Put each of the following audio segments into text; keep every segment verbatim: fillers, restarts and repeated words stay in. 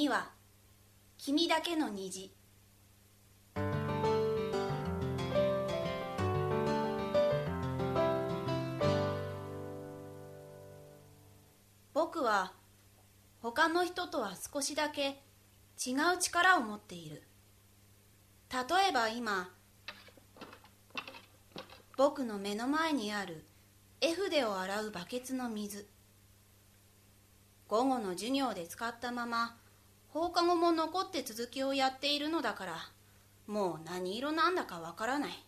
には君だけの虹。僕は他の人とは少しだけ違う力を持っている。例えば今、僕の目の前にある絵筆を洗うバケツの水、午後の授業で使ったまま放課後も残って続きをやっているのだから、もう何色なんだかわからない。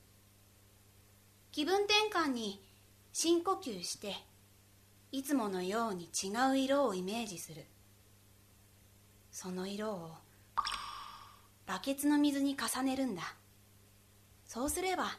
気分転換に深呼吸して、いつものように違う色をイメージする。その色をバケツの水に重ねるんだ。そうすれば、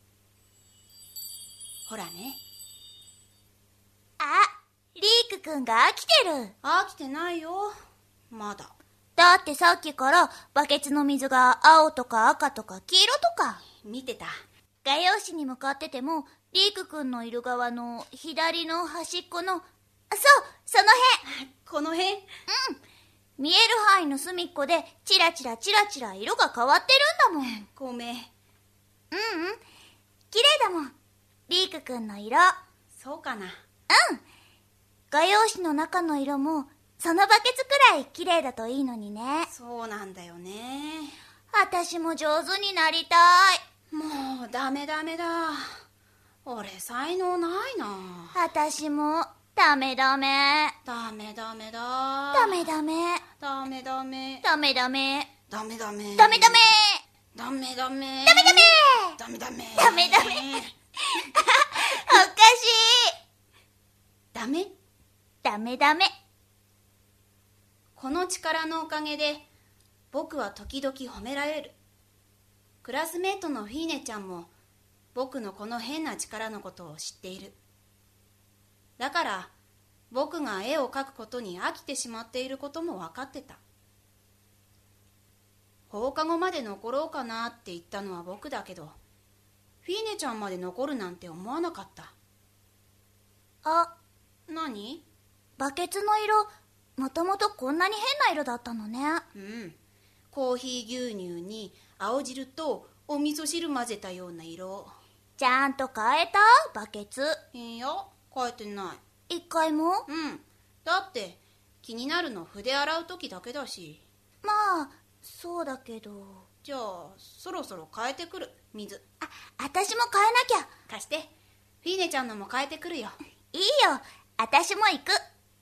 ほらね。 あ、リークくんが飽きてる。 飽きてないよ、まだ。 だってさっきからバケツの水が青とか赤とか黄色とか。 見てた。 画用紙に向かってても、リークくんのいる側の左の端っこの、あ、そう、その辺。 この辺？うん。 見える範囲の隅っこでチラチラチラチラ色が変わってるんだもん。 ごめん。 うんうん。綺麗だもん、リークくんの色。 そうかな。 うん。画用紙の中の色もそのバケツくらい綺麗だといいのにね。 そうなんだよね。 私も上手になりたい。 もうダメダメだ。俺才能ないな。 私もダメダメ。 ダメダメだ。 ダメダメ。 ダメダメ。 ダメダメ。 ダメダメ。 ダメダメ。 ダメダメ。 ダメダメ。 ダメダメ。 ダメダメ。おかしい。 ダメ？ ダメダメ。 この力のおかげで僕は時々褒められる。クラスメートのフィーネちゃんも僕のこの変な力のことを知っている。だから僕が絵を描くことに飽きてしまっていることも分かってた。放課後まで残ろうかなって言ったのは僕だけど、フィーネちゃんまで残るなんて思わなかった。 あ、 何？ バケツの色、もともとこんなに変な色だったのね。 うん。コーヒー牛乳に青汁とお味噌汁混ぜたような色。 ちゃんと変えた？バケツ。 いいよ、変えてない。 一回も？ うん。だって気になるの筆洗う時だけだし。 まあそうだけど。 じゃあそろそろ変えてくる。水。 あ、私も変えなきゃ。 貸して。フィーネちゃんのも変えてくるよ。 いいよ、私も行く。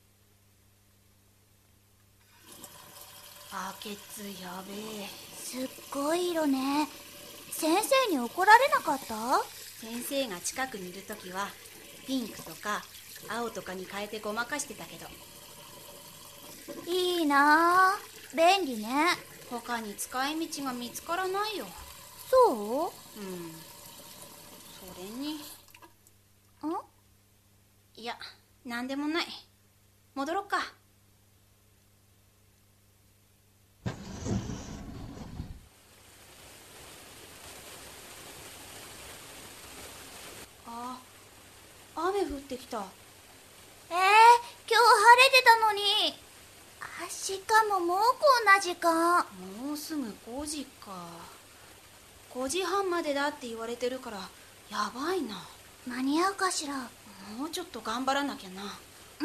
バケツやべえ。 すっごい色ね。先生に怒られなかった？ 先生が近くにいるときはピンクとか青とかに変えてごまかしてたけど。 いいなあ、便利ね。 他に使い道が見つからないよ。 そう？ うん。それに。 ん？ いや、なんでもない。戻ろっか。あ、雨降ってきた。 えー、今日晴れてたのに。あ、しかももうこんな時間。 もうすぐごじか。ごじはんまでだって言われてるからやばいな。 間に合うかしら。 もうちょっと頑張らなきゃな。 うん。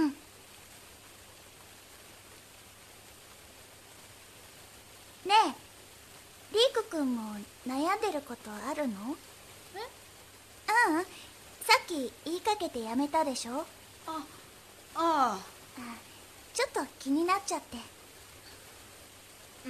ねえ、リークくんも悩んでることあるの？ え？ うん、さっき言いかけてやめたでしょ？ あ、ああ。 ちょっと気になっちゃって。 うん。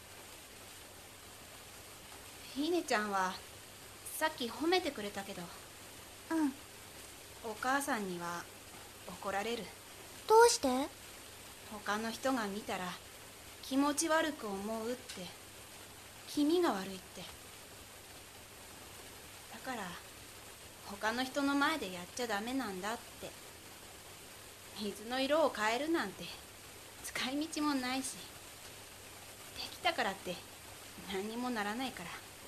フィーネちゃんはさっき褒めてくれたけど。 うん。 お母さんには怒られる。 どうして？ 他の人が見たら気持ち悪く思うって。気味が悪いって。だから他の人の前でやっちゃダメなんだって。水の色を変えるなんて使い道もないし、できたからって何にもならないから。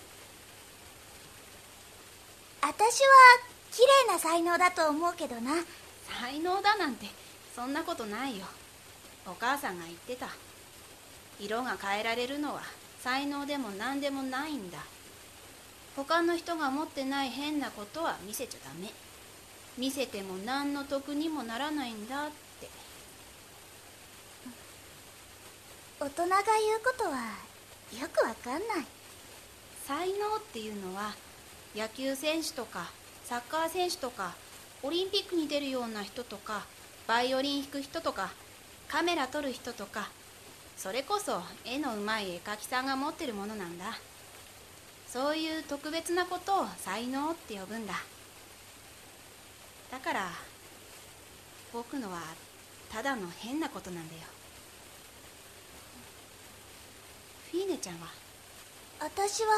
私は綺麗な才能だと思うけどな。 才能だなんてそんなことないよ。お母さんが言ってた。 色が変えられるのは才能でも何でもないんだ。他の人が持ってない変なことは見せちゃダメ。見せても何の得にもならないんだって。 大人が言うことはよくわかんない。 才能っていうのは野球選手とかサッカー選手とかオリンピックに出るような人とかバイオリン弾く人とかカメラ撮る人とか、それこそ絵のうまい絵描きさんが持ってるものなんだ。そういう特別なことを才能って呼ぶんだ。だから僕のはただの変なことなんだよ。フィーネちゃんは？ 私は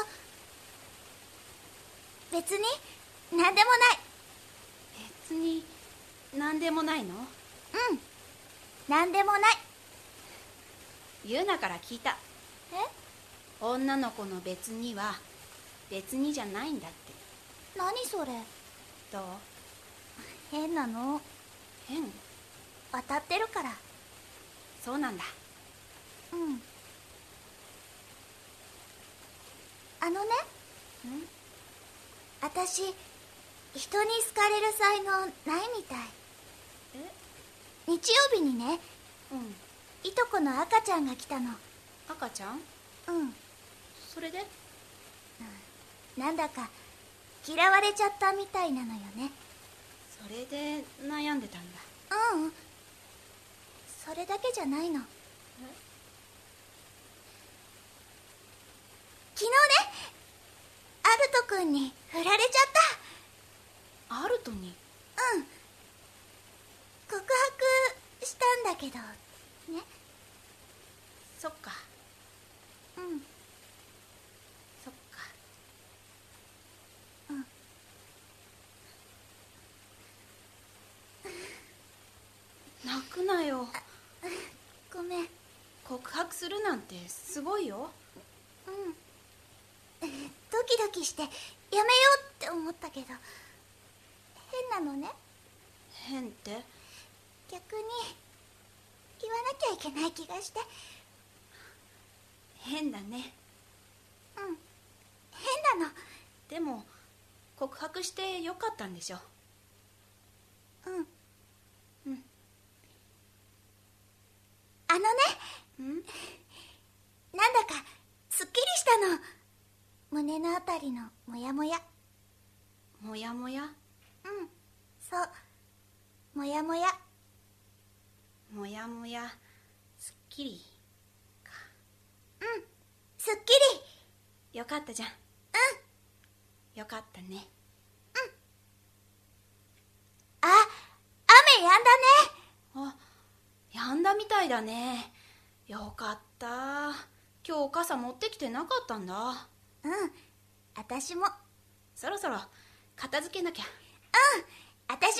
別に何でもない。 別に何でもないの？ うん何でもない。 ユーナから聞いた。 え？ 女の子の別には別にじゃないんだって。 何それ？ どう？ 変なの。 変？ 当たってるから。 そうなんだ。 うん。あのね、 ん？ 私人に好かれる才能ないみたい。 え？ 日曜日にね、 うん。 いとこの赤ちゃんが来たの。 赤ちゃん？ うん。 それで？ なんだか嫌われちゃったみたいなのよね。 それで悩んでたんだ。 うん。それだけじゃないの。昨日ね、アルト君に振られちゃった。 アルトに？ うん。告白したんだけどね。 そっか。 うんそっか。 うん泣くなよ。 ごめん。 告白するなんてすごいよ。 うんドキドキしてやめようって思ったけど、変なのね。 変って？ 逆に言わなきゃいけない気がして。 変だね。 うん変なの。 でも告白してよかったんでしょ？ うんうん。 あのね、 ん？ なんだかすっきりしたの。胸のあたりのモヤモヤ。 もやもや？ うんそうモヤモヤ。 もやもやすっきりか。 うんすっきり。 よかったじゃん。 うんよかったね。 あ、雨やんだね。 あ、やんだみたいだね。よかった。今日傘持ってきてなかったんだ。 うん私も。 そろそろ片付けなきゃ。 うん私も。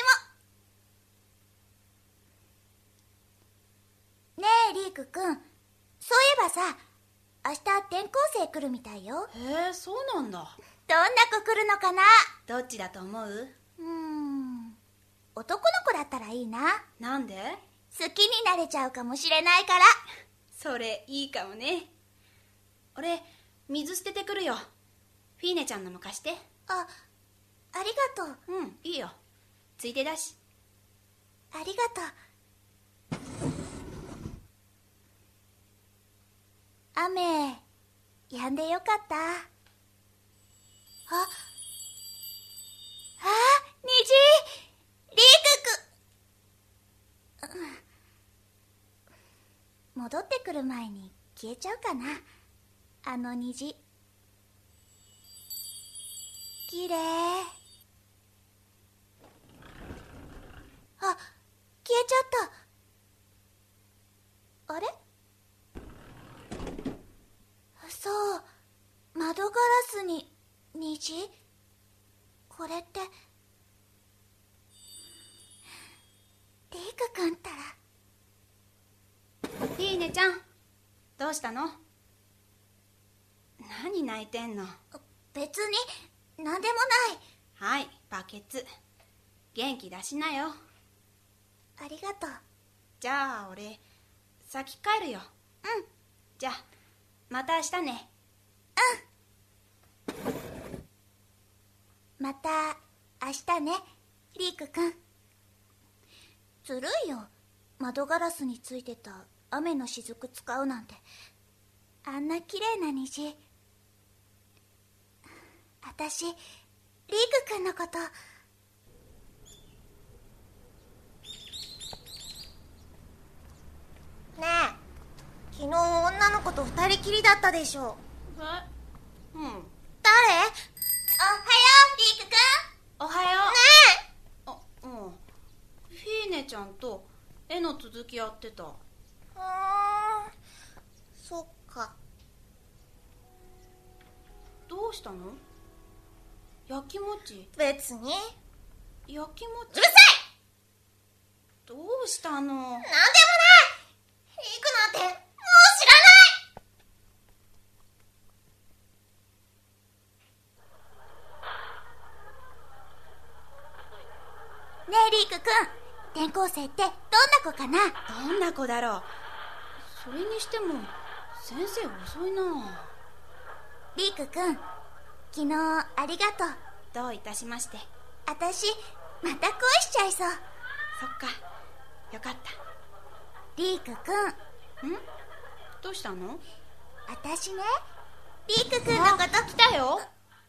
ねえリークくん、そういえばさ、明日転校生来るみたいよ。 へえ、そうなんだ。 どんな子来るのかな。 どっちだと思う？ うーん男の子だったらいいな。 なんで？ 好きになれちゃうかもしれないから。 それいいかもね。俺水捨ててくるよ。フィーネちゃんのも貸して。 あ、ありがとう。 うん、いいよ。ついでだし。 ありがとう。雨やんでよかった。ああ虹。リークくん、うん、戻ってくる前に消えちゃうかな、あの虹。きれい。あ、消えちゃった。あれ？そう、窓ガラスに虹？これってリークくんったら。 フィーネちゃん、どうしたの？何泣いてんの？ 別に何でもない。 はい、バケツ。元気出しなよ。 ありがとう。 じゃあ俺先帰るよ。 うん、 じゃあまた明日ね。 また明日ね、リークくん。ずるいよ、窓ガラスについてた雨の雫使うなんて。あんな綺麗な虹。あたしリークくんのこと。ねえ、昨日女の子と二人きりだったでしょ。 え、うん。 誰？おはよう、リークくん。 おはよう。 ねえ。 あ、うん。フィーネちゃんと絵の続きやってた。 うーん、そっか。 どうしたの？焼きもち。 別に。 焼きもち。 うるさい！ どうしたの？ なんでもない！リークなんてもう知らない！ねえリークくん、転校生ってどんな子かな？ どんな子だろう。それにしても先生遅いな。 リークくん、昨日ありがとう。 どういたしまして。 あたしまた恋しちゃいそう。 そっか、よかった。 リークくん。 ん？どうしたの？ あたしね、リークくんのこと。 来たよ。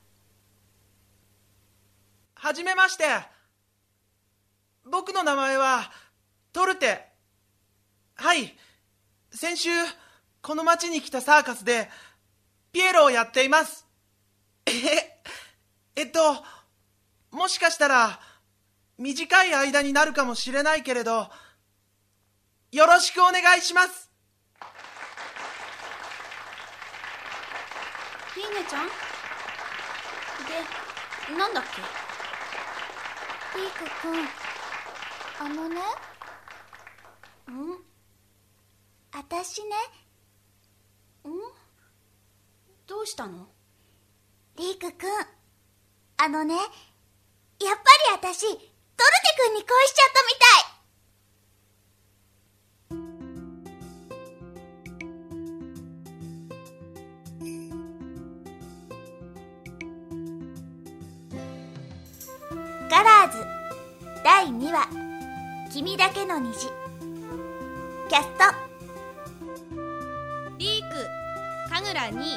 はじめまして。僕の名前はトルテ。はい、先週この町に来たサーカスでピエロをやっています。ええっともしかしたら短い間になるかもしれないけれど、よろしくお願いします。 フィーネちゃんで、なんだっけ？ リークくん、あのね、 ん？ あたしね。 ん？どうしたの？ リークくん、あのね、やっぱりあたしトルテくんに恋しちゃったみたい。ガラーズだいにわ、君だけの虹。キャスト、 リーク、神楽に、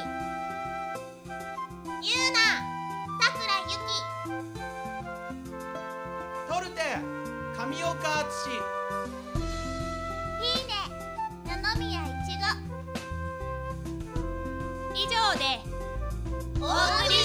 ユーナ、さくらゆき、 トルテ、上岡敦。 フィーネ、野々宮いちご。 以上でお送り